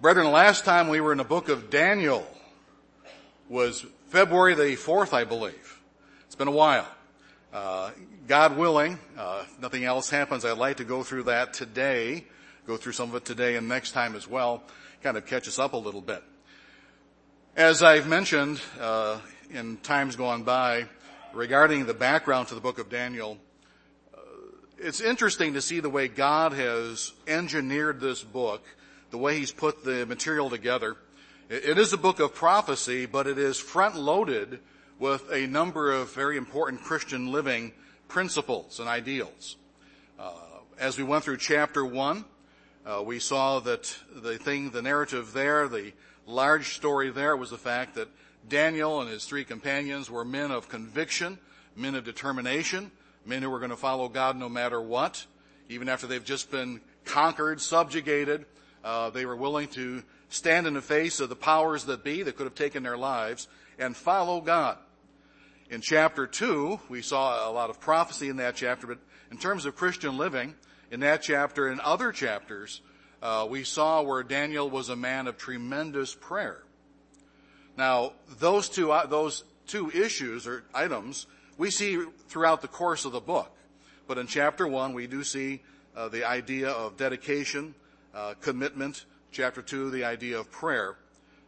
Brethren, last time we were in the book of Daniel was February the 4th, I believe. It's been a while. God willing, if nothing else happens, I'd like to go through that today, go through some of it today and next time as well, kind of catch us up a little bit. As I've mentioned in times gone by regarding the background to the book of Daniel, it's interesting to see the way God has engineered this book, the way He's put the material together. It is a book of prophecy, but it is front-loaded with a number of very important Christian living principles and ideals. As we went through chapter 1, we saw that the narrative there, the large story there was the fact that Daniel and his three companions were men of conviction, men of determination, men who were going to follow God no matter what. Even after they've just been conquered, subjugated, they were willing to stand in the face of the powers that be that could have taken their lives and follow God. In chapter 2, we saw a lot of prophecy in that chapter, but in terms of Christian living, in that chapter and other chapters, we saw where Daniel was a man of tremendous prayer. Now, those two issues or items we see throughout the course of the book. But in chapter 1, we do see the idea of dedication, commitment. Chapter 2, the idea of prayer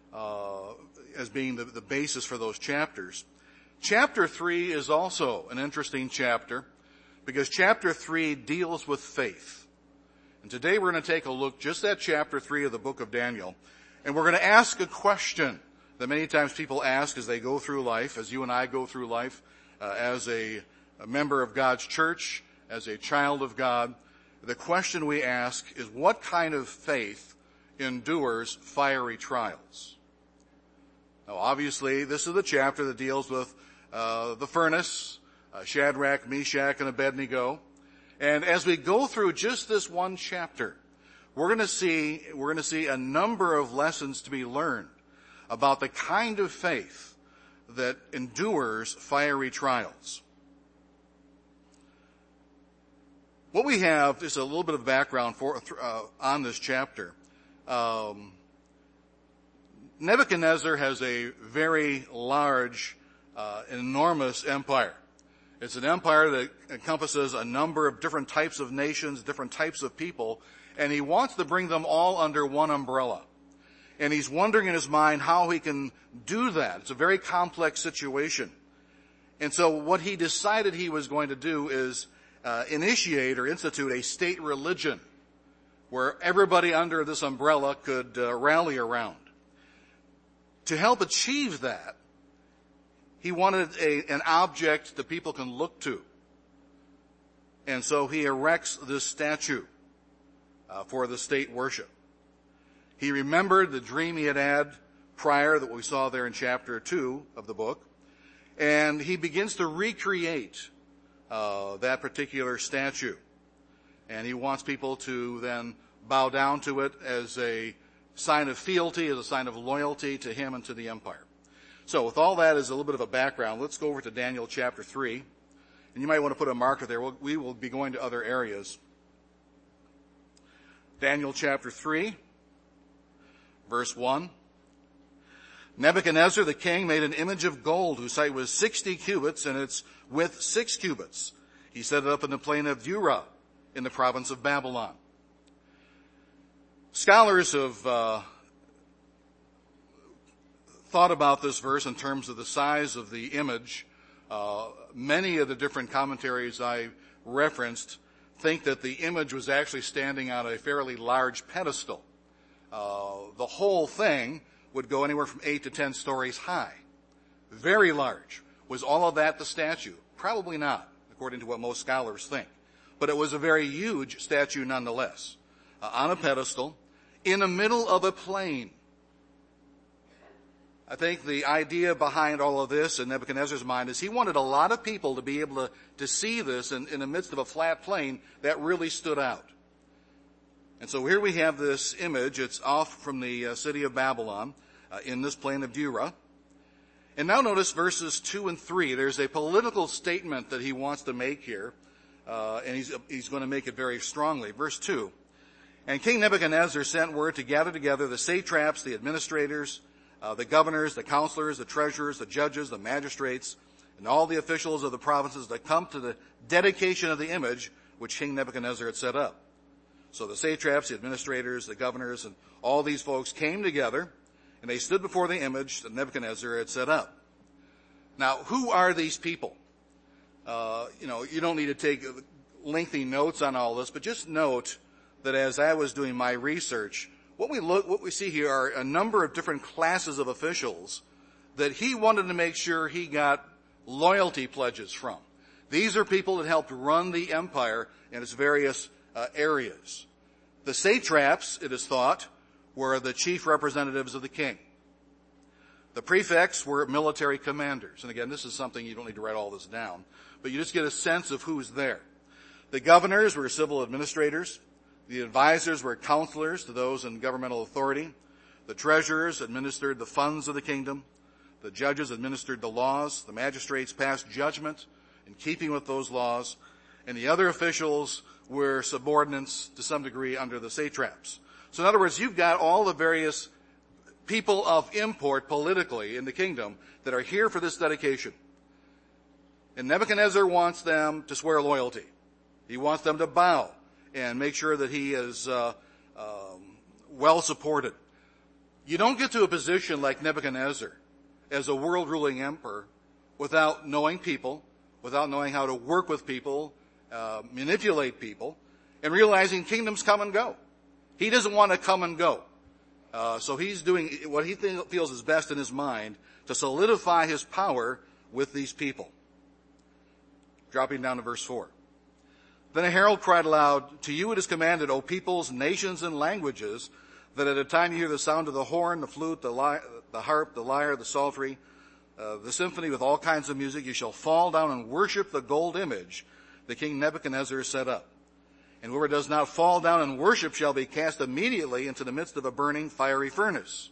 as being the basis for those chapters. Chapter 3 is also an interesting chapter because chapter 3 deals with faith. And today we're going to take a look just at chapter 3 of the book of Daniel. And we're going to ask a question that many times people ask as they go through life, as you and I go through life, as a member of God's church, as a child of God. The question we ask is, what kind of faith endures fiery trials? Now, obviously, this is the chapter that deals with the furnace, Shadrach, Meshach, and Abednego. And as we go through just this one chapter, we're going to see a number of lessons to be learned about the kind of faith that endures fiery trials. What we have is a little bit of background on this chapter. Nebuchadnezzar has a very large, enormous empire. It's an empire that encompasses a number of different types of nations, different types of people, and he wants to bring them all under one umbrella. And he's wondering in his mind how he can do that. It's a very complex situation. And so what he decided he was going to do is initiate or institute a state religion where everybody under this umbrella could rally around. To help achieve that, he wanted an object that people can look to. And so he erects this statue for the state worship. He remembered the dream he had had prior that we saw there in chapter 2 of the book. And he begins to recreate that particular statue. And he wants people to then bow down to it as a sign of fealty, as a sign of loyalty to him and to the empire. So with all that as a little bit of a background, let's go over to Daniel chapter 3. And you might want to put a marker there. We will be going to other areas. Daniel chapter 3, verse 1. Nebuchadnezzar the king made an image of gold whose height was 60 cubits and its width 6 cubits. He set it up in the plain of Dura in the province of Babylon. Scholars have thought about this verse in terms of the size of the image. Many of the different commentaries I referenced think that the image was actually standing on a fairly large pedestal. The whole thing would go anywhere from 8 to 10 stories high. Very large. Was all of that the statue? Probably not, according to what most scholars think. But it was a very huge statue nonetheless. On a pedestal, in the middle of a plain. I think the idea behind all of this in Nebuchadnezzar's mind is he wanted a lot of people to be able to see this in the midst of a flat plain that really stood out. And so here we have this image. It's off from the city of Babylon in this plain of Dura. And now notice verses 2 and 3. There's a political statement that he wants to make here, and he's going to make it very strongly. Verse 2, And King Nebuchadnezzar sent word to gather together the satraps, the administrators, the governors, the counselors, the treasurers, the judges, the magistrates, and all the officials of the provinces to come to the dedication of the image which King Nebuchadnezzar had set up. So the satraps, the administrators, the governors, and all these folks came together, and they stood before the image that Nebuchadnezzar had set up. Now, who are these people? You don't need to take lengthy notes on all this, but just note that as I was doing my research, what we see here are a number of different classes of officials that he wanted to make sure he got loyalty pledges from. These are people that helped run the empire in its various areas. The satraps, it is thought, were the chief representatives of the king. The prefects were military commanders. And again, this is something you don't need to write all this down, but you just get a sense of who's there. The governors were civil administrators. The advisors were counselors to those in governmental authority. The treasurers administered the funds of the kingdom. The judges administered the laws. The magistrates passed judgment in keeping with those laws. And the other officials were subordinates to some degree under the satraps. So in other words, you've got all the various people of import politically in the kingdom that are here for this dedication. And Nebuchadnezzar wants them to swear loyalty. He wants them to bow and make sure that he is well supported. You don't get to a position like Nebuchadnezzar as a world-ruling emperor without knowing people, without knowing how to work with people, manipulate people, and realizing kingdoms come and go. He doesn't want to come and go. So he's doing what he feels is best in his mind to solidify his power with these people. Dropping down to verse 4. Then a herald cried aloud, "To you it is commanded, O peoples, nations, and languages, that at a time you hear the sound of the horn, the flute, the harp, the lyre, the psaltery, the symphony with all kinds of music, you shall fall down and worship the gold image that King Nebuchadnezzar set up. And whoever does not fall down and worship shall be cast immediately into the midst of a burning fiery furnace."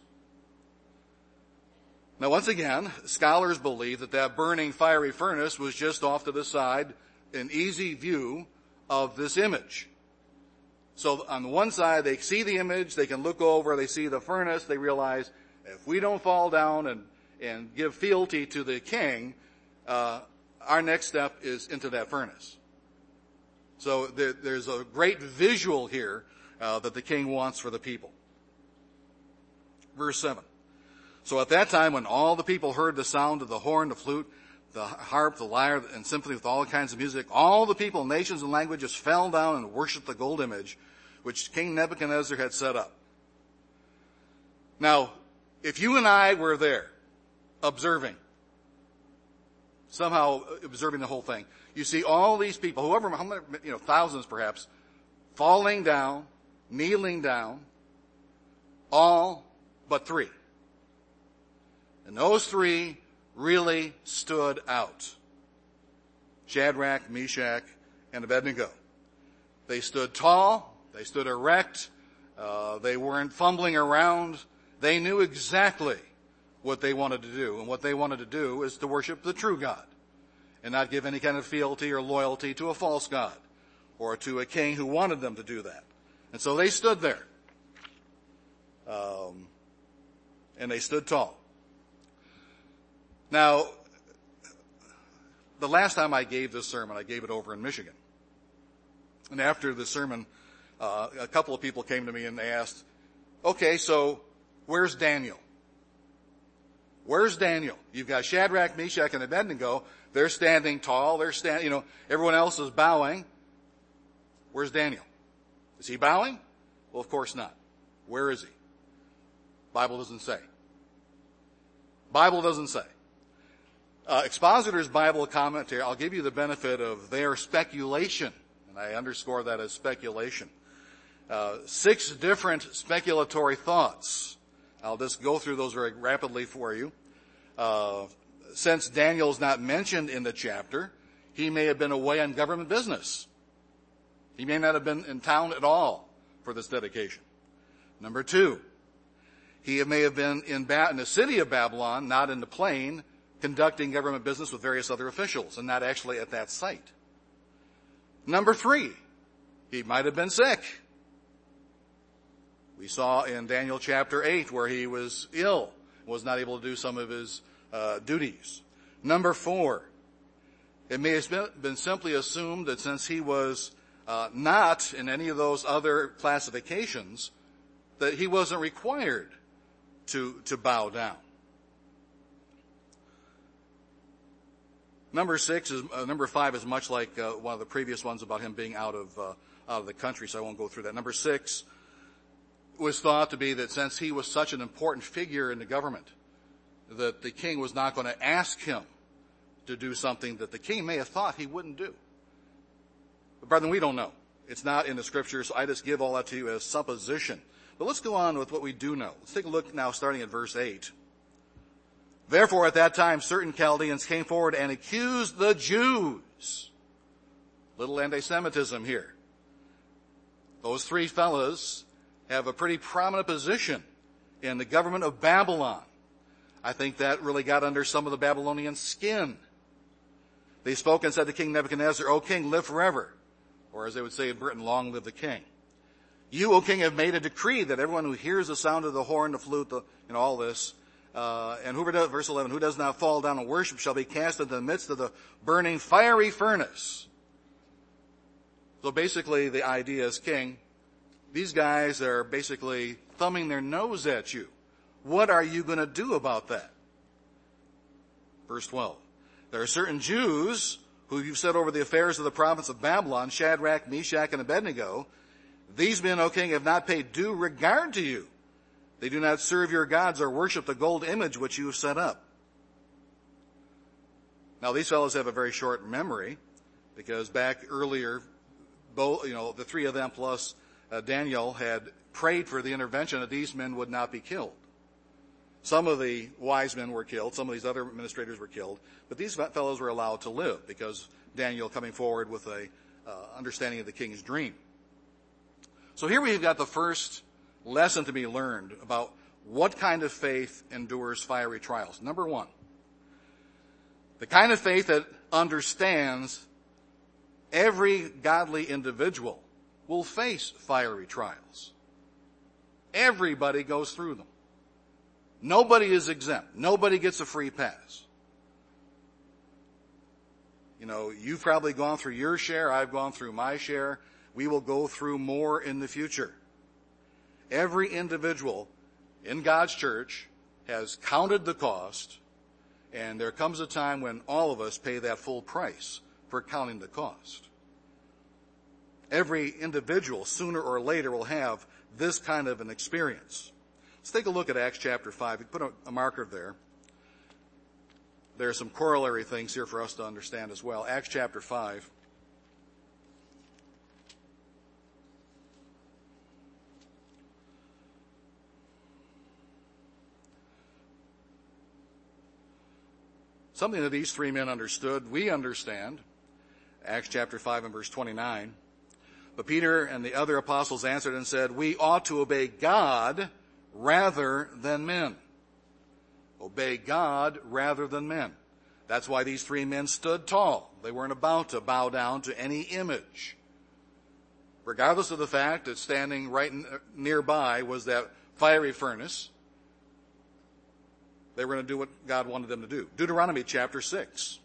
Now, once again, scholars believe that burning fiery furnace was just off to the side, an easy view of this image. So on the one side, they see the image, they can look over, they see the furnace, they realize if we don't fall down and give fealty to the king, our next step is into that furnace. So there's a great visual here that the king wants for the people. Verse 7. So at that time, when all the people heard the sound of the horn, the flute, the harp, the lyre, and symphony with all kinds of music, all the people, nations, and languages fell down and worshipped the gold image which King Nebuchadnezzar had set up. Now, if you and I were there, observing the whole thing, you see all these people, how many, thousands perhaps, falling down, kneeling down, all but three. And those three really stood out. Shadrach, Meshach, and Abednego. They stood tall. They stood erect. They weren't fumbling around. They knew exactly what they wanted to do. And what they wanted to do is to worship the true God and not give any kind of fealty or loyalty to a false god or to a king who wanted them to do that. And so they stood there. And they stood tall. Now, the last time I gave this sermon, I gave it over in Michigan. And after the sermon, a couple of people came to me and they asked, okay, so where's Daniel? Where's Daniel? You've got Shadrach, Meshach, and Abednego. They're standing tall. Everyone else is bowing. Where's Daniel? Is he bowing? Well, of course not. Where is he? Bible doesn't say. Bible doesn't say. Expositor's Bible commentary, I'll give you the benefit of their speculation, and I underscore that as speculation. 6 different speculatory thoughts. I'll just go through those very rapidly for you. Since Daniel's not mentioned in the chapter, he may have been away on government business. He may not have been in town at all for this dedication. Number 2, he may have been in the city of Babylon, not in the plain, conducting government business with various other officials, and not actually at that site. Number 3, he might have been sick. We saw in Daniel chapter 8 where he was ill, was not able to do some of his duties. Number 4, it may have been simply assumed that since he was not in any of those other classifications, that he wasn't required to bow down. Number 5 is much like one of the previous ones about him being out of the country, so I won't go through that. Number 6 was thought to be that since he was such an important figure in the government, that the king was not going to ask him to do something that the king may have thought he wouldn't do. But brethren, we don't know. It's not in the scriptures, so I just give all that to you as supposition. But let's go on with what we do know. Let's take a look now starting at verse 8. Therefore at that time certain Chaldeans came forward and accused the Jews. Little anti-Semitism here. Those 3 fellows have a pretty prominent position in the government of Babylon. I think that really got under some of the Babylonian skin. They spoke and said to King Nebuchadnezzar, O king, live forever. Or as they would say in Britain, long live the king. You, O king, have made a decree that everyone who hears the sound of the horn, the flute, all this, and whoever does, verse 11, who does not fall down and worship shall be cast into the midst of the burning fiery furnace. So basically the idea is, king, these guys are basically thumbing their nose at you. What are you going to do about that? Verse 12. There are certain Jews who you've set over the affairs of the province of Babylon, Shadrach, Meshach, and Abednego. These men, O king, have not paid due regard to you. They do not serve your gods or worship the gold image which you have set up. Now, these fellows have a very short memory, because back earlier, both, the 3 of them plus Daniel had prayed for the intervention that these men would not be killed. Some of the wise men were killed. Some of these other administrators were killed. But these fellows were allowed to live because Daniel coming forward with a understanding of the king's dream. So here we've got the first lesson to be learned about what kind of faith endures fiery trials. Number 1, the kind of faith that understands every godly individual will face fiery trials. Everybody goes through them. Nobody is exempt. Nobody gets a free pass. You've probably gone through your share. I've gone through my share. We will go through more in the future. Every individual in God's church has counted the cost, and there comes a time when all of us pay that full price for counting the cost. Every individual, sooner or later, will have this kind of an experience. Let's take a look at Acts chapter 5. We put a marker there. There are some corollary things here for us to understand as well. Acts chapter 5. Something that these 3 men understood, we understand. Acts chapter 5 and verse 29. But Peter and the other apostles answered and said, we ought to obey God rather than men. Obey God rather than men. That's why these 3 men stood tall. They weren't about to bow down to any image. Regardless of the fact that standing right nearby was that fiery furnace, they were going to do what God wanted them to do. Deuteronomy chapter 6.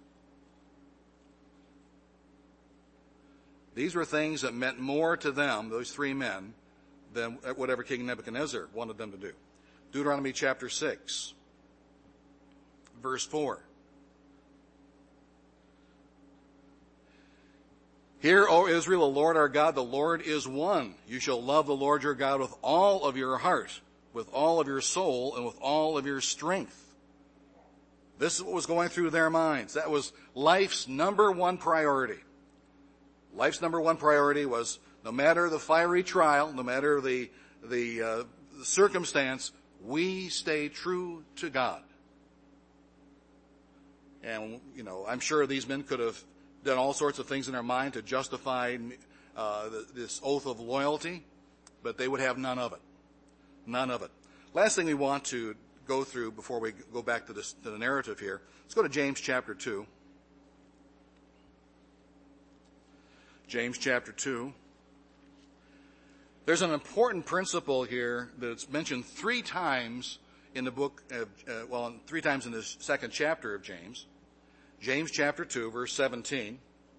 These were things that meant more to them, those 3 men, than whatever King Nebuchadnezzar wanted them to do. Deuteronomy chapter 6, verse 4. Hear, O Israel, the Lord our God, the Lord is one. You shall love the Lord your God with all of your heart, with all of your soul, and with all of your strength. This is what was going through their minds. That was life's number 1 priority. Life's number 1 priority was, no matter the fiery trial, no matter the circumstance, we stay true to God. And, I'm sure these men could have done all sorts of things in their mind to justify this oath of loyalty, but they would have none of it. None of it. Last thing we want to go through before we go back to the narrative here, let's go to James chapter 2. James chapter 2. There's an important principle here that's mentioned 3 times in the book of, 3 times in this second chapter of James. James chapter 2, verse 17.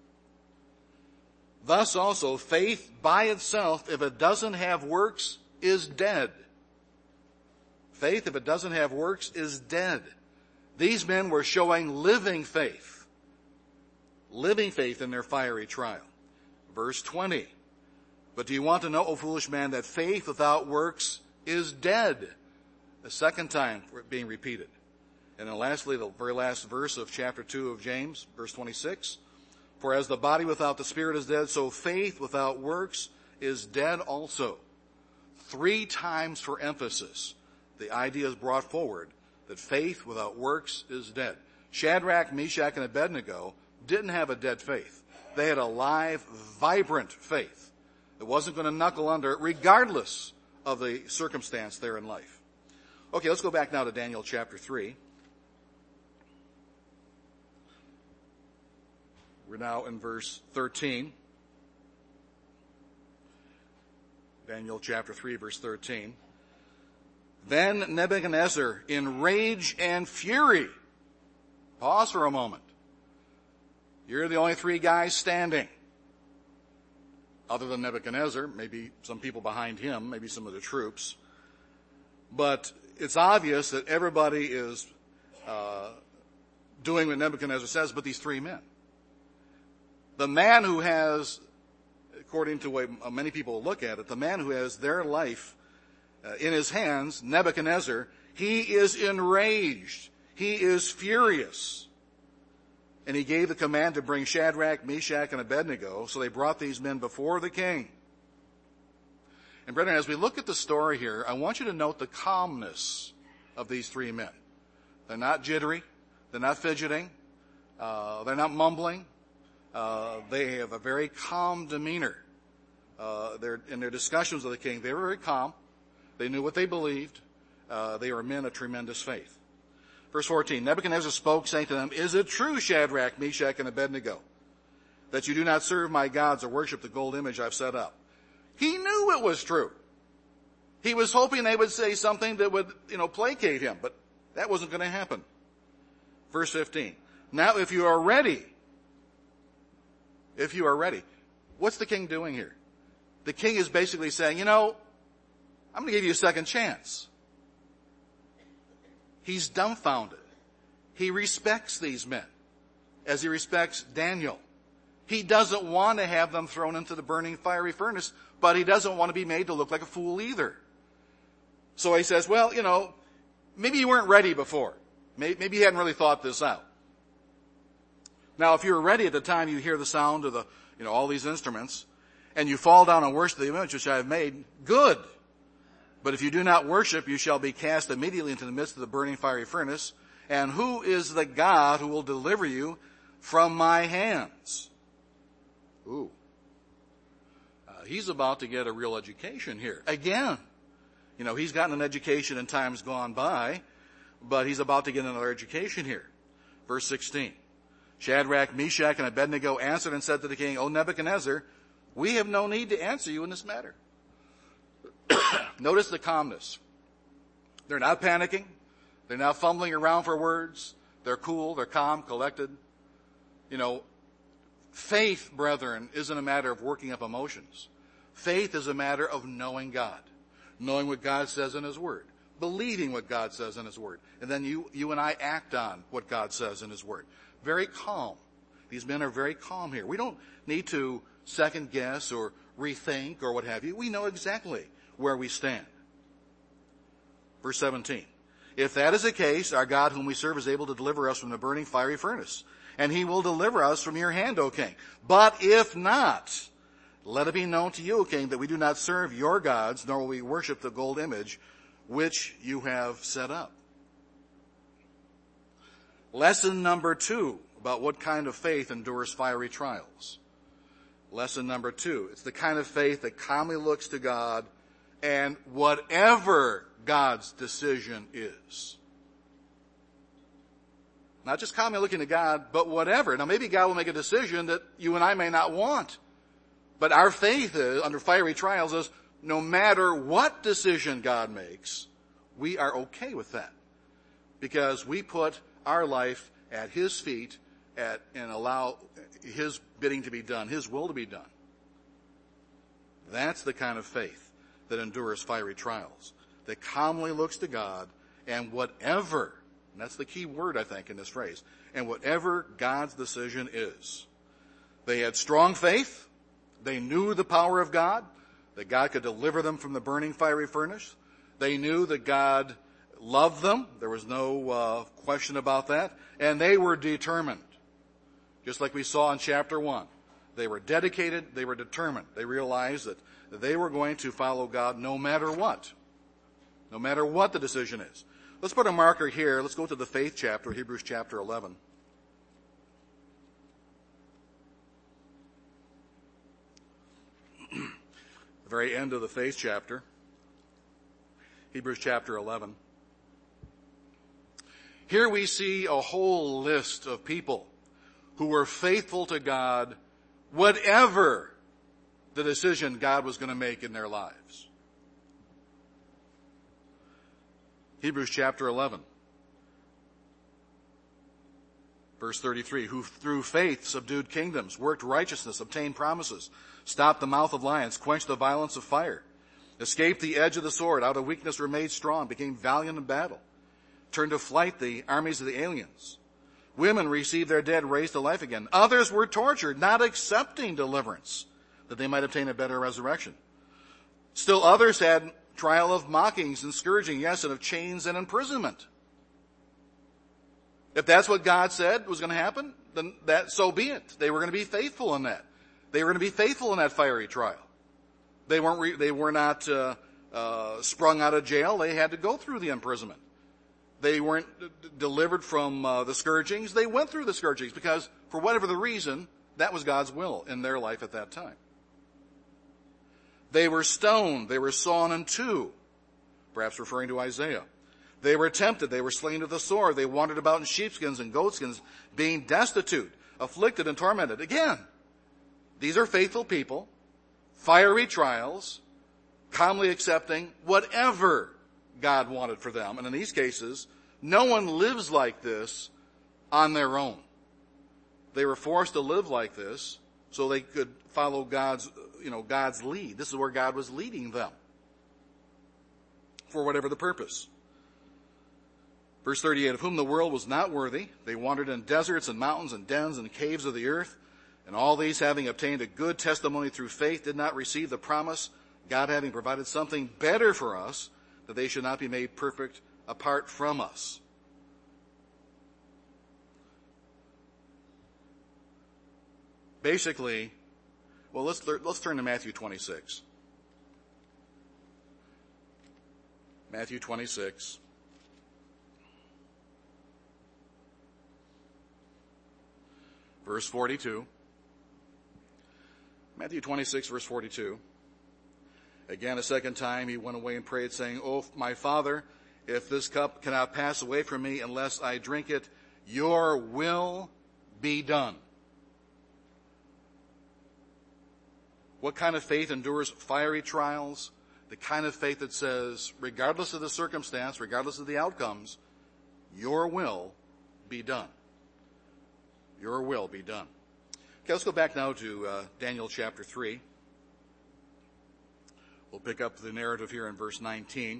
Thus also, faith by itself, if it doesn't have works, is dead. Faith, if it doesn't have works, is dead. These men were showing living faith in their fiery trial. Verse 20. But do you want to know, O foolish man, that faith without works is dead? The second time being repeated. And then lastly, the very last verse of chapter 2 of James, verse 26. For as the body without the spirit is dead, so faith without works is dead also. 3 times for emphasis, the idea is brought forward that faith without works is dead. Shadrach, Meshach, and Abednego didn't have a dead faith. They had a live, vibrant faith. It wasn't going to knuckle under regardless of the circumstance there in life. Okay, let's go back now to Daniel chapter 3. We're now in verse 13. Daniel chapter 3, verse 13. Then Nebuchadnezzar, in rage and fury. Pause for a moment. You're the only 3 guys standing. Other than Nebuchadnezzar, maybe some people behind him, maybe some of the troops. But it's obvious that everybody is doing what Nebuchadnezzar says, but these 3 men. The man who has, according to the way many people look at it, the man who has their life in his hands, Nebuchadnezzar, he is enraged. He is furious. And he gave the command to bring Shadrach, Meshach, and Abednego, so they brought these men before the king. And brethren, as we look at the story here, I want you to note the calmness of these 3 men. They're not jittery. They're not fidgeting. They're not mumbling. They have a very calm demeanor. In their discussions with the king, they were very calm. They knew what they believed. They were men of tremendous faith. Verse 14, Nebuchadnezzar spoke, saying to them, Is it true, Shadrach, Meshach, and Abednego, that you do not serve my gods or worship the gold image I've set up? He knew it was true. He was hoping they would say something that would, placate him, but that wasn't going to happen. Verse 15, Now if you are ready, what's the king doing here? The king is basically saying, I'm going to give you a second chance. He's dumbfounded. He respects these men as he respects Daniel. He doesn't want to have them thrown into the burning fiery furnace, but he doesn't want to be made to look like a fool either. So he says, well, maybe you weren't ready before. Maybe you hadn't really thought this out. Now, if you're ready at the time you hear the sound of all these instruments, and you fall down and worship the image which I have made, good. But if you do not worship, you shall be cast immediately into the midst of the burning fiery furnace. And who is the God who will deliver you from my hands? Ooh. He's about to get a real education here. Again. He's gotten an education in times gone by, but he's about to get another education here. Verse 16. Shadrach, Meshach, and Abednego answered and said to the king, O Nebuchadnezzar, we have no need to answer you in this matter. Notice the calmness. They're not panicking. They're not fumbling around for words. They're cool. They're calm, collected. Faith, brethren, isn't a matter of working up emotions. Faith is a matter of knowing God, knowing what God says in His Word, believing what God says in His Word, and then you and I act on what God says in His Word. Very calm. These men are very calm here. We don't need to second guess or rethink or what have you. We know exactly where we stand. Verse 17. If that is the case, our God whom we serve is able to deliver us from the burning fiery furnace, and He will deliver us from your hand, O king. But if not, let it be known to you, O king, that we do not serve your gods, nor will we worship the gold image which you have set up. Lesson number 2 about what kind of faith endures fiery trials. Lesson number 2. It's the kind of faith that calmly looks to God and whatever God's decision is. Not just calmly looking to God, but whatever. Now maybe God will make a decision that you and I may not want. But our faith is, under fiery trials is, no matter what decision God makes, we are okay with that. Because we put our life at his feet and allow his bidding to be done, his will to be done. That's the kind of faith that endures fiery trials, that calmly looks to God, and whatever, and that's the key word, I think, in this phrase, and whatever God's decision is. They had strong faith. They knew the power of God, that God could deliver them from the burning fiery furnace. They knew that God loved them. There was no question about that. And they were determined. Just like we saw in chapter 1. They were dedicated. They were determined. They realized that they were going to follow God no matter what. No matter what the decision is. Let's put a marker here. Let's go to the faith chapter, Hebrews chapter 11. The very end of the faith chapter. Hebrews chapter 11. Here we see a whole list of people who were faithful to God, whatever the decision God was going to make in their lives. Hebrews chapter 11, verse 33, who through faith subdued kingdoms, worked righteousness, obtained promises, stopped the mouth of lions, quenched the violence of fire, escaped the edge of the sword, out of weakness were made strong, became valiant in battle, turned to flight the armies of the aliens. Women received their dead raised to life again. Others were tortured, not accepting deliverance, that they might obtain a better resurrection. Still others had trial of mockings and scourging, yes, and of chains and imprisonment. If that's what God said was going to happen, then so be it. They were going to be faithful in that. They were going to be faithful in that fiery trial. They were not sprung out of jail. They had to go through the imprisonment. They weren't delivered from the scourgings. They went through the scourgings because, for whatever the reason, that was God's will in their life at that time. They were stoned. They were sawn in two, perhaps referring to Isaiah. They were tempted. They were slain with the sword. They wandered about in sheepskins and goatskins, being destitute, afflicted, and tormented. Again, these are faithful people, fiery trials, calmly accepting whatever God wanted for them. And in these cases, no one lives like this on their own. They were forced to live like this so they could follow God's lead. This is where God was leading them for whatever the purpose. Verse 38, of whom the world was not worthy, they wandered in deserts and mountains and dens and caves of the earth, and all these, having obtained a good testimony through faith, did not receive the promise, God having provided something better for us, that they should not be made perfect apart from us. Basically, well, let's turn to Matthew 26. Matthew 26. Verse 42. Matthew 26, verse 42. Again, a second time, he went away and prayed, saying, "Oh, my Father, if this cup cannot pass away from me unless I drink it, your will be done." What kind of faith endures fiery trials? The kind of faith that says, regardless of the circumstance, regardless of the outcomes, your will be done. Your will be done. Okay, let's go back now to Daniel chapter 3. We'll pick up the narrative here in verse 19.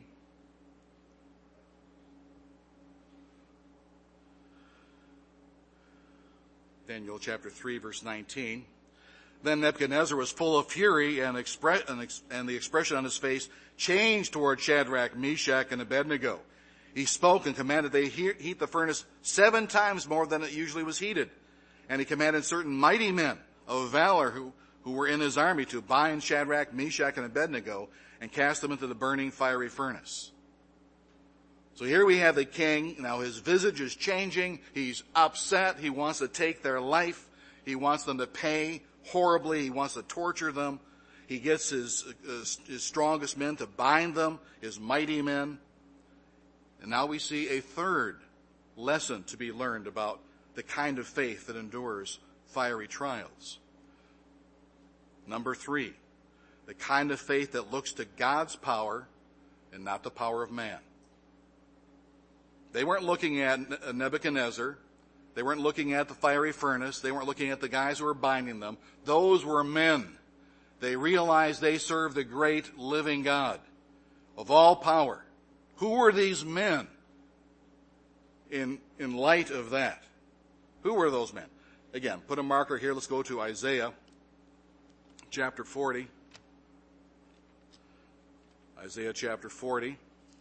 Daniel chapter 3, verse 19. Then Nebuchadnezzar was full of fury, and the expression on his face changed toward Shadrach, Meshach, and Abednego. He spoke and commanded they heat the furnace 7 times more than it usually was heated. And he commanded certain mighty men of valor who were in his army to bind Shadrach, Meshach, and Abednego and cast them into the burning fiery furnace. So here we have the king. Now his visage is changing. He's upset. He wants to take their life. He wants them to pay horribly. He wants to torture them. He gets his strongest men to bind them, his mighty men. And now we see a third lesson to be learned about the kind of faith that endures fiery trials. Number 3, The kind of faith that looks to God's power and not the power of man. They weren't looking at Nebuchadnezzar. They weren't looking at the fiery furnace. They weren't looking at the guys who were binding them. Those were men. They realized they served the great living God of all power. Who were these men in light of that? Who were those men? Again, put a marker here. Let's go to Isaiah chapter 40. Isaiah chapter 40.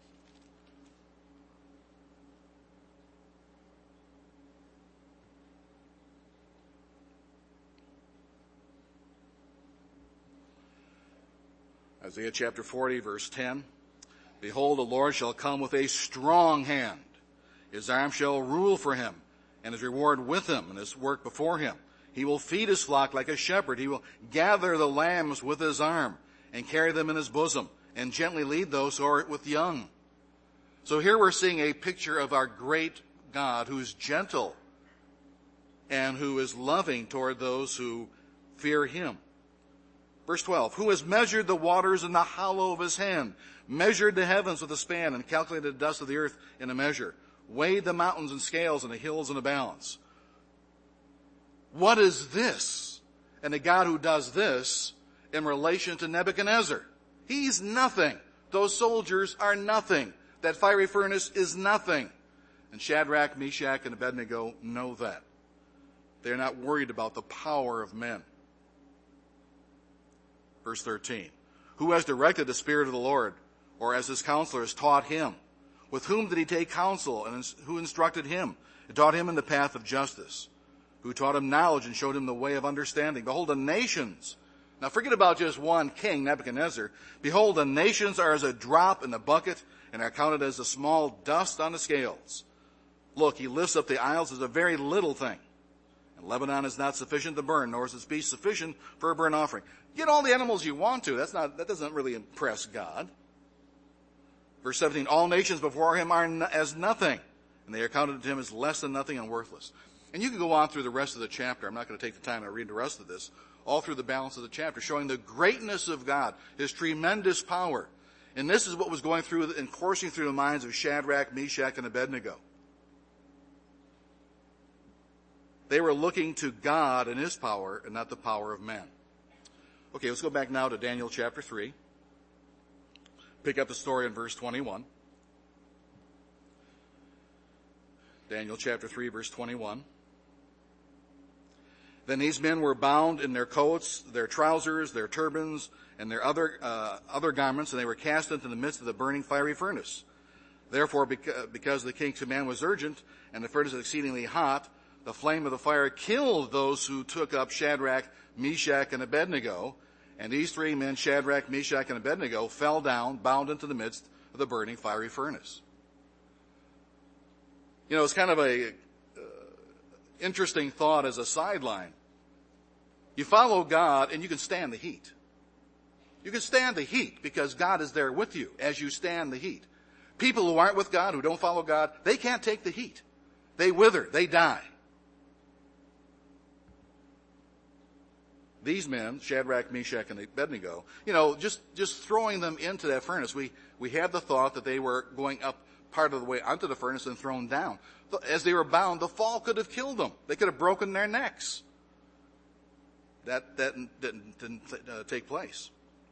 Isaiah chapter 40, verse 10. Behold, the Lord shall come with a strong hand. His arm shall rule for him, and his reward with him, and his work before him. He will feed his flock like a shepherd. He will gather the lambs with his arm, and carry them in his bosom, and gently lead those who are with young. So here we're seeing a picture of our great God who is gentle and who is loving toward those who fear him. Verse 12, who has measured the waters in the hollow of his hand, measured the heavens with a span, and calculated the dust of the earth in a measure, weighed the mountains in scales and the hills in a balance. What is this? And the God who does this in relation to Nebuchadnezzar. He's nothing. Those soldiers are nothing. That fiery furnace is nothing. And Shadrach, Meshach, and Abednego know that. They're not worried about the power of men. Verse 13, who has directed the Spirit of the Lord, or as his counselor has taught him? With whom did he take counsel, and who instructed him? He taught him in the path of justice. Who taught him knowledge and showed him the way of understanding? Behold, the nations. Now forget about just one king, Nebuchadnezzar. Behold, the nations are as a drop in the bucket, and are counted as a small dust on the scales. Look, he lifts up the isles as a very little thing. And Lebanon is not sufficient to burn, nor is its beast sufficient for a burnt offering. Get all the animals you want to. That doesn't really impress God. Verse 17, all nations before him are as nothing, and they are counted to him as less than nothing and worthless. And you can go on through the rest of the chapter. I'm not going to take the time to read the rest of this. All through the balance of the chapter, showing the greatness of God, his tremendous power. And this is what was going through and coursing through the minds of Shadrach, Meshach, and Abednego. They were looking to God and his power and not the power of man. Okay, let's go back now to Daniel chapter 3. Pick up the story in verse 21. Daniel chapter 3, verse 21. Then these men were bound in their coats, their trousers, their turbans, and their other garments, and they were cast into the midst of the burning fiery furnace. Therefore, because the king's command was urgent, and the furnace was exceedingly hot, the flame of the fire killed those who took up Shadrach, Meshach, and Abednego. And these three men, Shadrach, Meshach, and Abednego, fell down, bound into the midst of the burning fiery furnace. You know, it's kind of a interesting thought as a sideline. You follow God and you can stand the heat. You can stand the heat because God is there with you as you stand the heat. People who aren't with God, who don't follow God, they can't take the heat. They wither, they die. These men, Shadrach, Meshach, and Abednego, you know, just throwing them into that furnace, we had the thought that they were going up part of the way onto the furnace and thrown down. As they were bound, the fall could have killed them. They could have broken their necks. That didn't take place.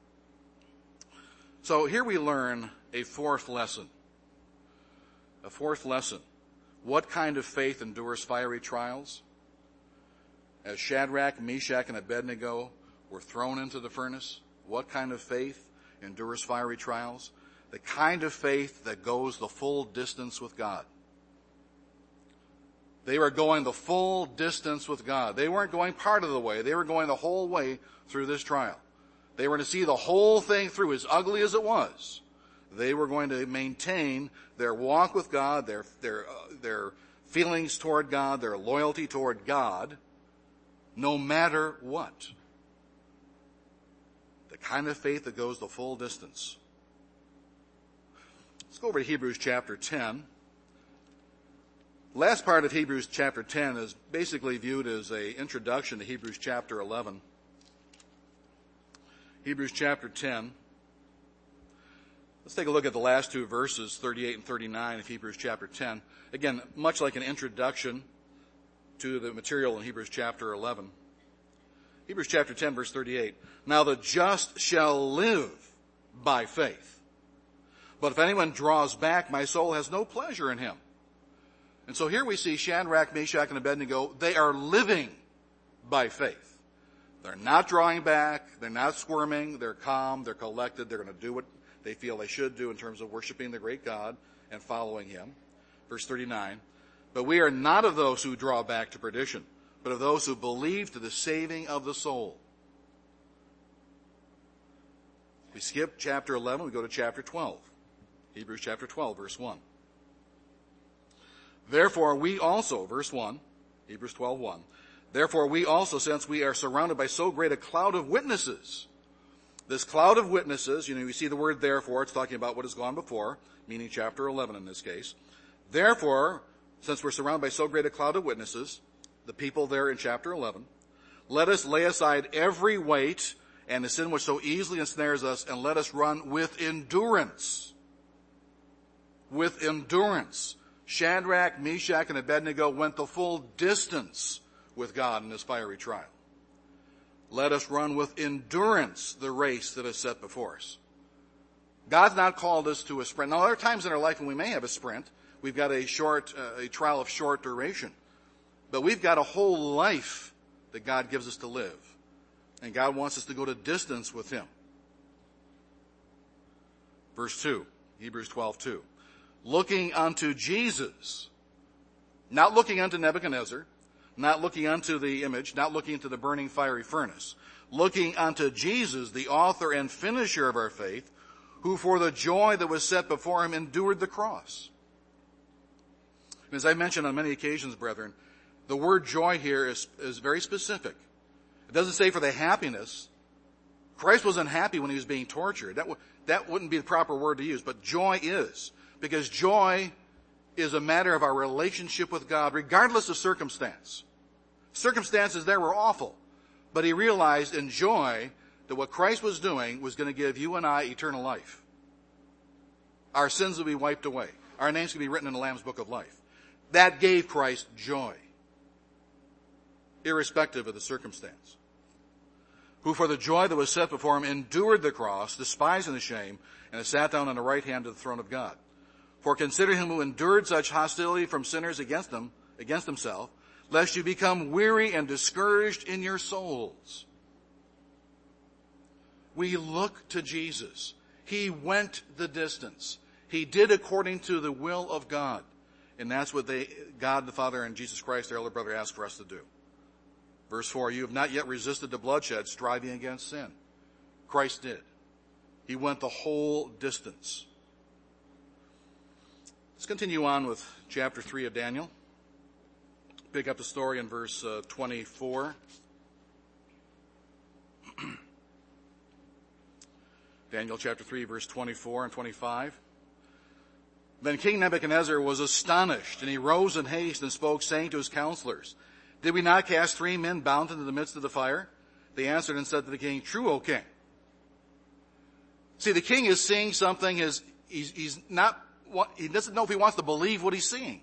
So here we learn a fourth lesson. A fourth lesson. What kind of faith endures fiery trials? As Shadrach, Meshach, and Abednego were thrown into the furnace, what kind of faith endures fiery trials? The kind of faith that goes the full distance with God. They were going the full distance with God. They weren't going part of the way. They were going the whole way through this trial. They were to see the whole thing through, as ugly as it was. They were going to maintain their walk with God, their feelings toward God, their loyalty toward God, no matter what. The kind of faith that goes the full distance. Let's go over to Hebrews chapter 10. Last part of Hebrews chapter 10 is basically viewed as an introduction to Hebrews chapter 11. Hebrews chapter 10. Let's take a look at the last two verses, 38 and 39 of Hebrews chapter 10. Again, much like an introduction to the material in Hebrews chapter 11. Hebrews chapter 10, verse 38. Now the just shall live by faith. But if anyone draws back, my soul has no pleasure in him. And so here we see Shadrach, Meshach, and Abednego. They are living by faith. They're not drawing back. They're not squirming. They're calm. They're collected. They're going to do what they feel they should do in terms of worshiping the great God and following him. Verse 39. But we are not of those who draw back to perdition, but of those who believe to the saving of the soul. We skip chapter 11. We go to chapter 12. Hebrews chapter 12, verse 1. Therefore we also, verse 1, Hebrews 12:1. Therefore we also, since we are surrounded by so great a cloud of witnesses. This cloud of witnesses, you see the word therefore, it's talking about what has gone before, meaning chapter 11 in this case. Therefore, since we're surrounded by so great a cloud of witnesses, the people there in chapter 11, let us lay aside every weight and the sin which so easily ensnares us, and let us run with endurance. With endurance. Shadrach, Meshach, and Abednego went the full distance with God in this fiery trial. Let us run with endurance the race that is set before us. God's not called us to a sprint. Now, there are times in our life when we may have a sprint. We've got a trial of short duration. But we've got a whole life that God gives us to live. And God wants us to go to distance with him. Verse 2, Hebrews 12:2. Looking unto Jesus, not looking unto Nebuchadnezzar, not looking unto the image, not looking into the burning fiery furnace, looking unto Jesus, the author and finisher of our faith, who for the joy that was set before him endured the cross. As I mentioned on many occasions, brethren, the word joy here is very specific. It doesn't say for the happiness. Christ wasn't happy when he was being tortured. That wouldn't be the proper word to use, but joy is. Because joy is a matter of our relationship with God, regardless of circumstance. Circumstances there were awful, but he realized in joy that what Christ was doing was going to give you and I eternal life. Our sins will be wiped away. Our names can be written in the Lamb's Book of Life. That gave Christ joy, irrespective of the circumstance. Who for the joy that was set before him endured the cross, despising the shame, and has sat down on the right hand of the throne of God. For consider him who endured such hostility from sinners against himself, lest you become weary and discouraged in your souls. We look to Jesus. He went the distance. He did according to the will of God. And that's what God the Father and Jesus Christ, their elder brother, asked for us to do. Verse 4, you have not yet resisted the bloodshed, striving against sin. Christ did. He went the whole distance. Let's continue on with chapter 3 of Daniel. Pick up the story in verse 24. Daniel chapter 3, verse 24 and 25. Then King Nebuchadnezzar was astonished, and he rose in haste and spoke, saying to his counselors, did we not cast 3 men bound into the midst of the fire? They answered and said to the king, true, O king. See, the king is seeing something. He doesn't know if he wants to believe what he's seeing.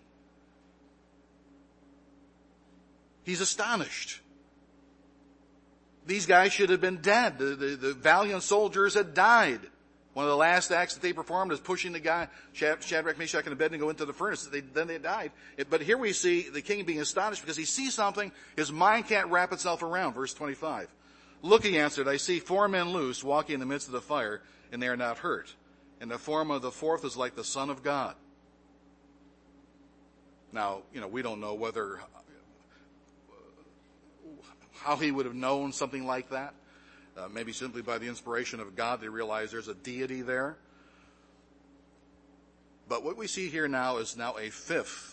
He's astonished. These guys should have been dead. The valiant soldiers had died. One of the last acts that they performed is pushing the guy, Shadrach, Meshach, and Abednego, into the furnace. Then they died. But here we see the king being astonished because he sees something his mind can't wrap itself around. Verse 25. Look, he answered, I see 4 men loose walking in the midst of the fire, and they are not hurt. And the form of the fourth is like the Son of God. Now, we don't know how he would have known something like that. Maybe simply by the inspiration of God, they realize there's a deity there. But what we see here now is now a fifth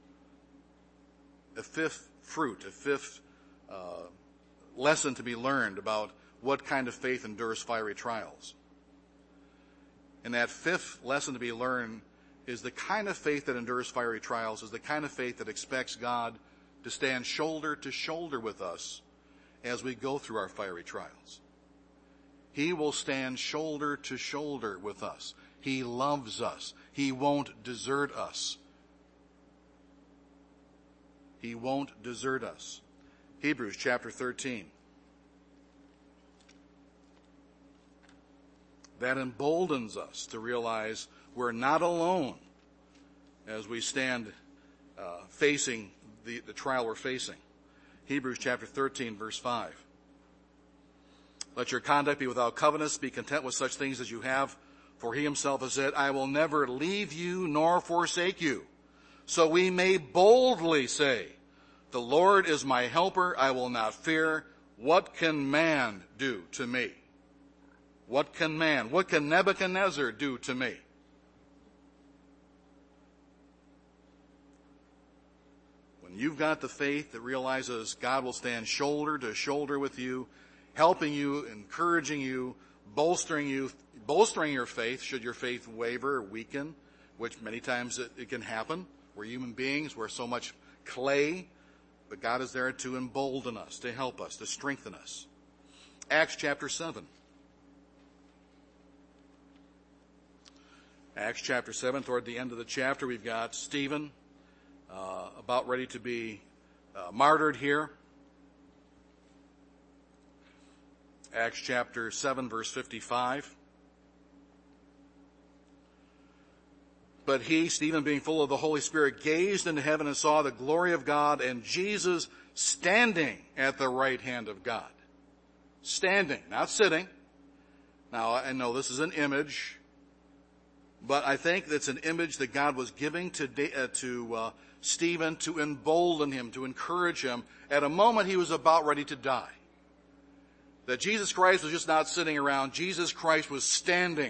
fruit, a fifth lesson to be learned about what kind of faith endures fiery trials. And that fifth lesson to be learned is the kind of faith that endures fiery trials is the kind of faith that expects God to stand shoulder to shoulder with us as we go through our fiery trials. He will stand shoulder to shoulder with us. He loves us. He won't desert us. He won't desert us. Hebrews chapter 13. That emboldens us to realize we're not alone as we stand facing the trial we're facing. Hebrews chapter 13, verse 5. Let your conduct be without covetousness. Be content with such things as you have. For he himself has said, I will never leave you nor forsake you. So we may boldly say, the Lord is my helper. I will not fear. What can man do to me? What can Nebuchadnezzar do to me? When you've got the faith that realizes God will stand shoulder to shoulder with you, helping you, encouraging you, bolstering your faith should your faith waver or weaken, which many times it can happen. We're human beings. We're so much clay. But God is there to embolden us, to help us, to strengthen us. Acts chapter 7. Acts chapter 7, toward the end of the chapter, we've got Stephen about ready to be martyred here. Acts chapter 7, verse 55. But he, Stephen, being full of the Holy Spirit, gazed into heaven and saw the glory of God and Jesus standing at the right hand of God. Standing, not sitting. Now, I know this is an image, but I think that's an image that God was giving to Stephen to embolden him, to encourage him at a moment he was about ready to die. That Jesus Christ was just not sitting around. Jesus Christ was standing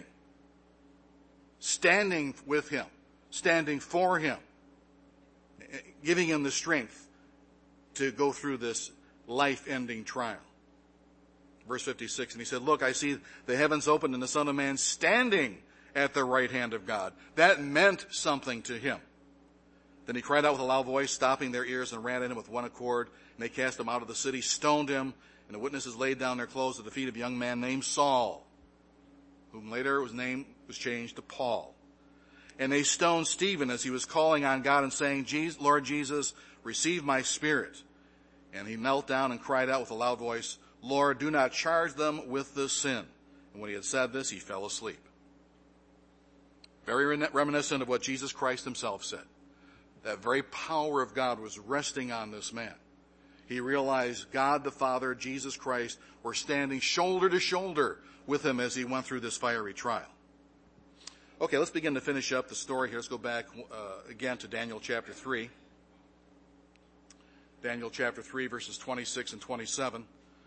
with him, standing for him, giving him the strength to go through this life-ending trial. Verse 56, and he said, look, I see the heavens opened and the Son of Man standing at the right hand of God. That meant something to him. Then he cried out with a loud voice, stopping their ears, and ran at him with one accord. And they cast him out of the city, stoned him, and the witnesses laid down their clothes at the feet of a young man named Saul, whom later his name was changed to Paul. And they stoned Stephen as he was calling on God and saying, Lord Jesus, receive my spirit. And he knelt down and cried out with a loud voice, Lord, do not charge them with this sin. And when he had said this, he fell asleep. Very reminiscent of what Jesus Christ himself said. That very power of God was resting on this man. He realized God the Father, Jesus Christ, were standing shoulder to shoulder with him as he went through this fiery trial. Okay, let's begin to finish up the story here. Let's go back again to Daniel chapter 3. Daniel chapter 3, verses 26 and 27.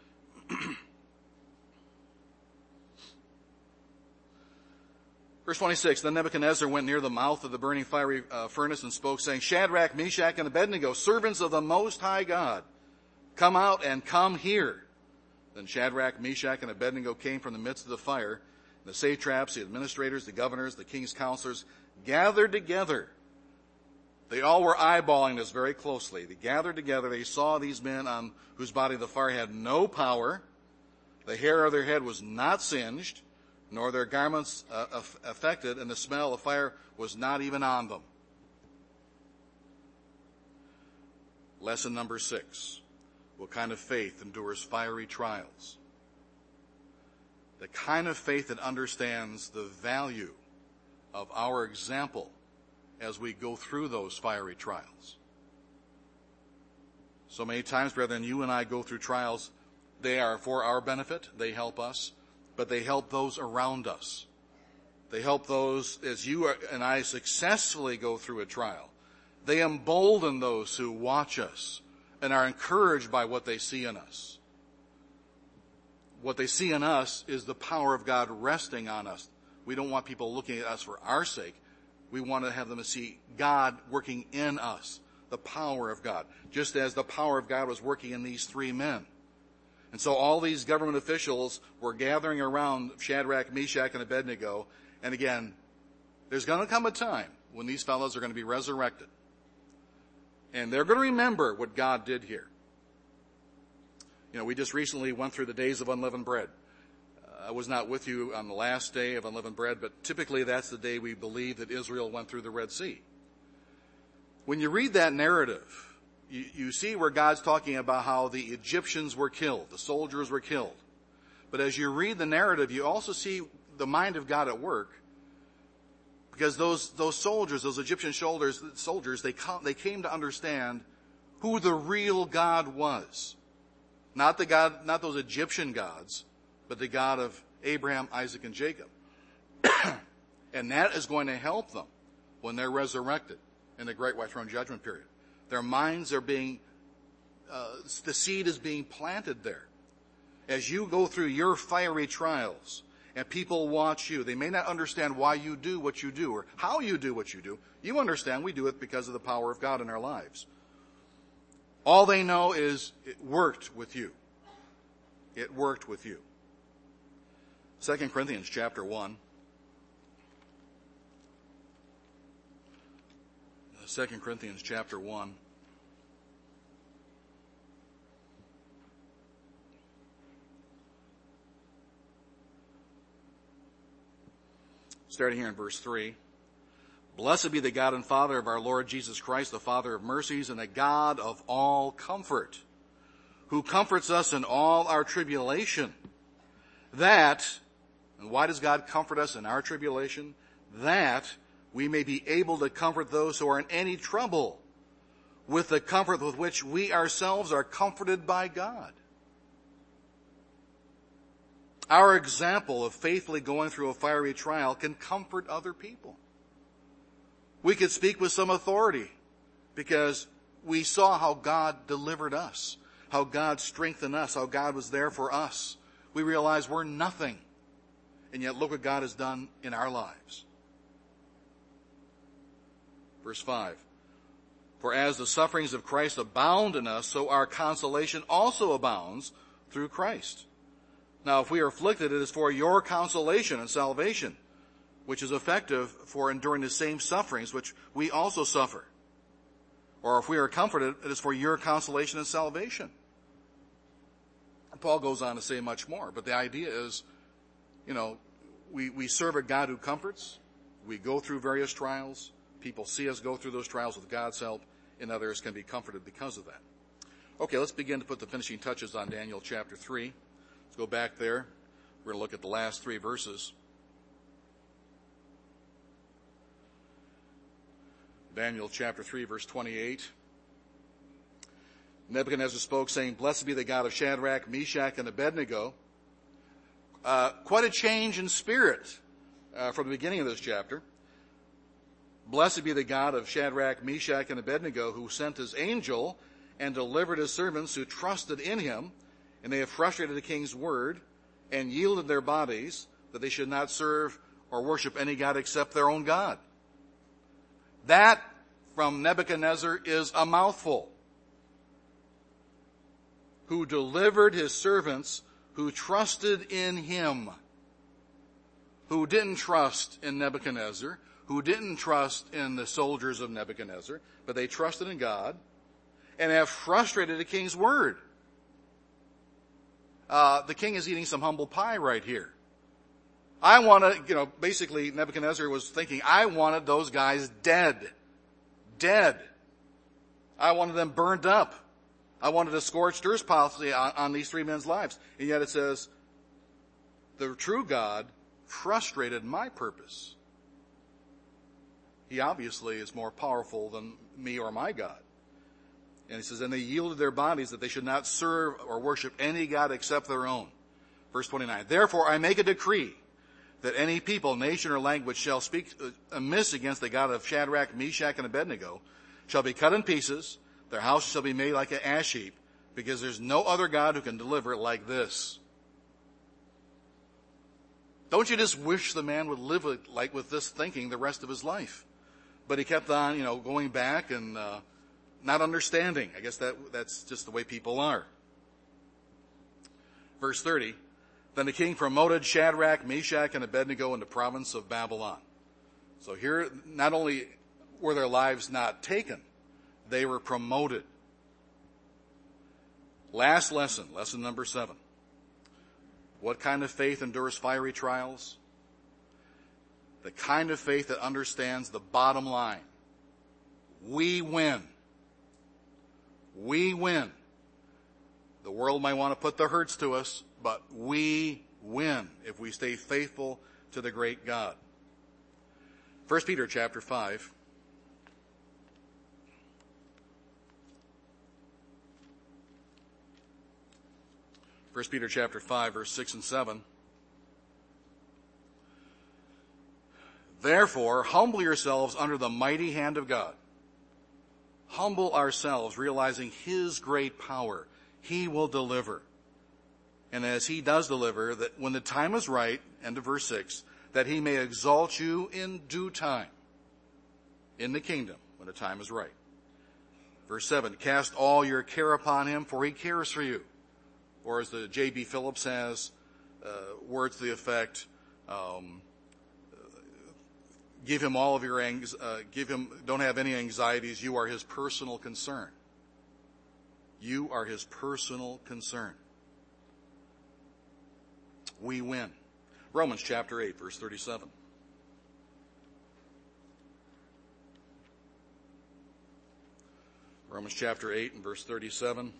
Verse 26, then Nebuchadnezzar went near the mouth of the burning fiery furnace and spoke, saying, Shadrach, Meshach, and Abednego, servants of the Most High God, come out and come here. Then Shadrach, Meshach, and Abednego came from the midst of the fire. The satraps, the administrators, the governors, the king's counselors gathered together. They all were eyeballing this very closely. They gathered together. They saw these men on whose body the fire had no power. The hair of their head was not singed, nor their garments affected, and the smell of fire was not even on them. Lesson number 6. What kind of faith endures fiery trials? The kind of faith that understands the value of our example as we go through those fiery trials. So many times, brethren, you and I go through trials. They are for our benefit. They help us. But they help those around us. They help those as you and I successfully go through a trial. They embolden those who watch us and are encouraged by what they see in us. What they see in us is the power of God resting on us. We don't want people looking at us for our sake. We want to have them see God working in us, the power of God, just as the power of God was working in these 3 men. And so all these government officials were gathering around Shadrach, Meshach, and Abednego. And again, there's going to come a time when these fellows are going to be resurrected. And they're going to remember what God did here. You know, we just recently went through the days of unleavened bread. I was not with you on the last day of unleavened bread, but typically that's the day we believe that Israel went through the Red Sea. When you read that narrative, you see where God's talking about how the Egyptians were killed, the soldiers were killed. But as you read the narrative, you also see the mind of God at work, because those soldiers, those Egyptian soldiers, they came to understand who the real God was. Not those Egyptian gods, but the God of Abraham, Isaac, and Jacob. And that is going to help them when they're resurrected in the Great White Throne Judgment period. Their minds are being, the seed is being planted there. As you go through your fiery trials and people watch you, they may not understand why you do what you do or how you do what you do. You understand we do it because of the power of God in our lives. All they know is it worked with you. It worked with you. 2 Corinthians chapter 1. 2 Corinthians chapter 1. Starting here in verse 3. Blessed be the God and Father of our Lord Jesus Christ, the Father of mercies and the God of all comfort, who comforts us in all our tribulation, that, and why does God comfort us in our tribulation? That we may be able to comfort those who are in any trouble with the comfort with which we ourselves are comforted by God. Our example of faithfully going through a fiery trial can comfort other people. We could speak with some authority because we saw how God delivered us, how God strengthened us, how God was there for us. We realize we're nothing, and yet look what God has done in our lives. Verse 5. For as the sufferings of Christ abound in us, so our consolation also abounds through Christ. Now, if we are afflicted, it is for your consolation and salvation, which is effective for enduring the same sufferings which we also suffer. Or if we are comforted, it is for your consolation and salvation. Paul goes on to say much more, but the idea is, we serve a God who comforts. We go through various trials. People see us go through those trials with God's help, and others can be comforted because of that. Okay, let's begin to put the finishing touches on Daniel chapter 3. Let's go back there. We're going to look at the last 3 verses. Daniel chapter 3, verse 28. Nebuchadnezzar spoke, saying, Blessed be the God of Shadrach, Meshach, and Abednego. Quite a change in spirit from the beginning of this chapter. Blessed be the God of Shadrach, Meshach, and Abednego, who sent his angel and delivered his servants who trusted in him, and they have frustrated the king's word and yielded their bodies that they should not serve or worship any god except their own God. That, from Nebuchadnezzar, is a mouthful. Who delivered his servants who trusted in him. Who didn't trust in Nebuchadnezzar, who didn't trust in the soldiers of Nebuchadnezzar, but they trusted in God and have frustrated the king's word. The king is eating some humble pie right here. I want to, basically Nebuchadnezzar was thinking, I wanted those guys dead. I wanted them burned up. I wanted a scorched earth policy on these 3 men's lives. And yet it says, the true God frustrated my purpose. He obviously is more powerful than me or my God. And he says, and they yielded their bodies that they should not serve or worship any God except their own. Verse 29, therefore I make a decree that any people, nation, or language shall speak amiss against the God of Shadrach, Meshach, and Abednego shall be cut in pieces. Their house shall be made like an ash heap, because there's no other God who can deliver it like this. Don't you just wish the man would live like with this thinking the rest of his life? But he kept on, going back and not understanding. I guess that's just the way people are. Verse 30, then the king promoted Shadrach, Meshach, and Abednego in the province of Babylon. So here, not only were their lives not taken, they were promoted. Last lesson, lesson number 7. What kind of faith endures fiery trials? The kind of faith that understands the bottom line. We win. We win. The world might want to put the hurts to us, but we win if we stay faithful to the great God. 1 Peter chapter 5. First Peter chapter 5, verse 6 and 7. Therefore, humble yourselves under the mighty hand of God. Humble ourselves, realizing His great power. He will deliver. And as He does deliver, that when the time is right, end of verse 6, that He may exalt you in due time in the kingdom, when the time is right. Verse 7, cast all your care upon Him, for He cares for you. Or as the J.B. Phillips has, words to the effect, give Him all of your don't have any anxieties. You are His personal concern. You are His personal concern. We win. Romans chapter 8, verse 37. Romans chapter 8 and verse 37.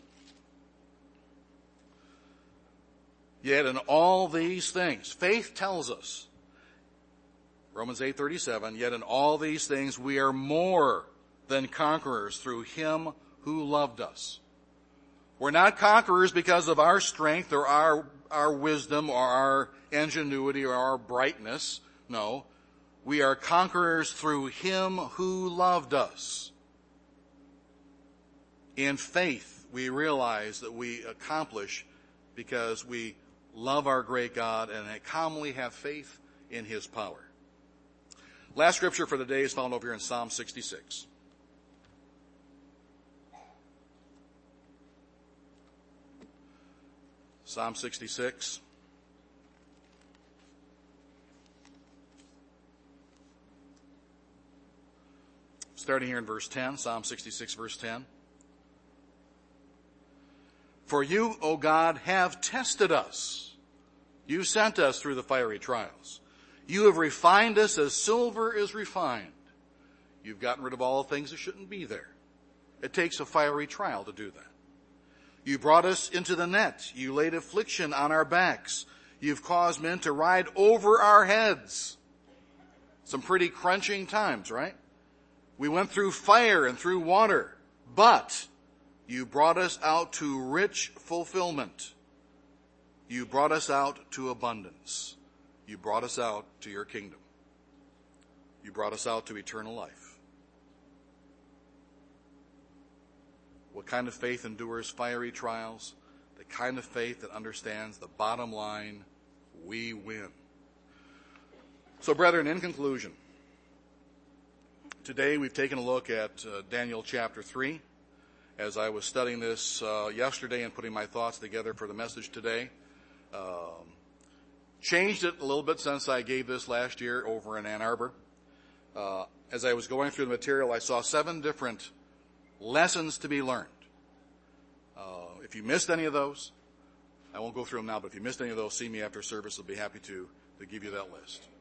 Yet in all these things, faith tells us, Romans 8:37, yet in all these things we are more than conquerors through Him who loved us. We're not conquerors because of our strength or our wisdom or our ingenuity or our brightness. No, we are conquerors through Him who loved us. In faith, we realize that we accomplish because we love our great God and commonly have faith in His power. Last scripture for the day is found over here in Psalm 66. Psalm 66. Starting here in verse 10, Psalm 66, verse 10. For you, O God, have tested us. You sent us through the fiery trials. You have refined us as silver is refined. You've gotten rid of all the things that shouldn't be there. It takes a fiery trial to do that. You brought us into the net. You laid affliction on our backs. You've caused men to ride over our heads. Some pretty crunching times, right? We went through fire and through water, but you brought us out to rich fulfillment. You brought us out to abundance. You brought us out to your kingdom. You brought us out to eternal life. What kind of faith endures fiery trials? The kind of faith that understands the bottom line, we win. So, brethren, in conclusion, today we've taken a look at Daniel chapter 3. As I was studying this yesterday and putting my thoughts together for the message today, changed it a little bit since I gave this last year over in Ann Arbor. As I was going through the material, I saw 7 different lessons to be learned. If you missed any of those, I won't go through them now, but if you missed any of those, see me after service. I'll be happy to give you that list.